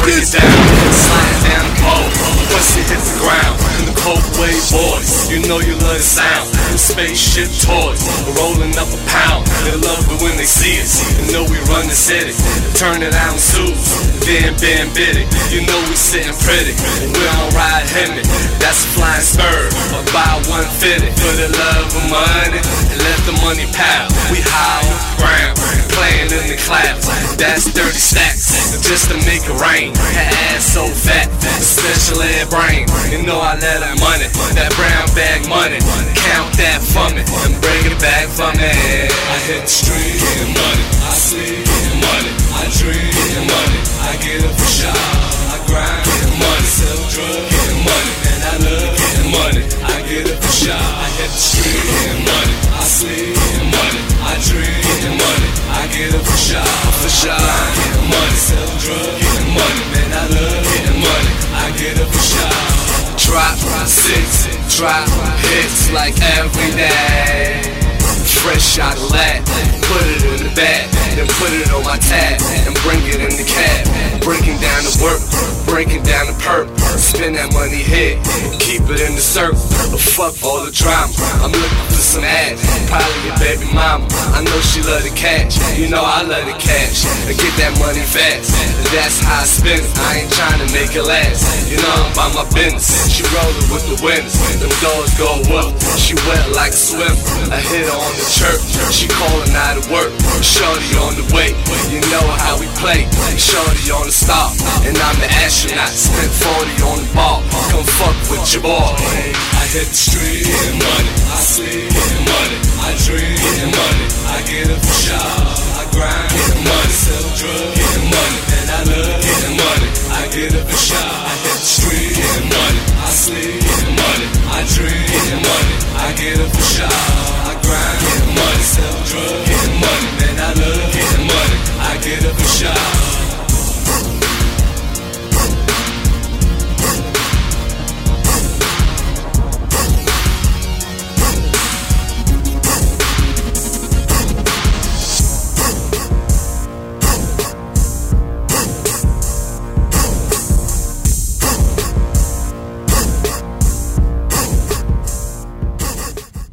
break it down. Sliding down the pole, once it hits the ground. In the Coldplay boys, you know you love the sound. The spaceship toys, rolling up a pound. They love it when they see us, you know we run the city. Turn it out in suits, then bam biddy. You know we sitting pretty, we don't ride Hemi. That's a flying spur, or buy 150. For the love of money, and let the money pile. We high on the ground, playing in the clouds. That's 30 stacks, just to make it rain. Her ass so fat, special ed brain. You know I let her money, that brown bag money. Count that for me, and bring it back for me. I hit the street, getting money. I sleep, getting money. I dream, getting money. I get up for shop, I grind, getting money. Sell drugs, getting money. And I love getting money. I get up for shop, I hit the street, getting money. I sleep, getting money. I dream, getting money. I get up for shop, getting money. Sell drugs, getting money. Man, I love getting money. I get up for shop. Drop 6, drop hits like every day. Fresh out of lab, put it in the bag, then put it on my tab, and bring it in the cab. Breaking down the work, breaking down the perp. Spend that money here, keep it in the circle. But fuck all the drama, I'm looking for some ass. Probably your baby mama, I know she love the cash. You know I love the cash, and get that money fast. That's how I spend it, I ain't trying to make it last. You know I'm by my business, she rollin' with the winners. Them doors go up, she wet like a swimmer. I hit her on the church, she callin' out of work. Shorty on the way, you know how we play. Shorty on the stop, and I'm the astronaut. Spent 40 on the ball, come fuck with your boy. I hit the street, getting money. I sleep, getting money. I dream, getting money. I get up for shop, I grind, getting money. Sell drugs, getting money. And I love getting money. I get up for shop, I hit the street, getting money. I sleep,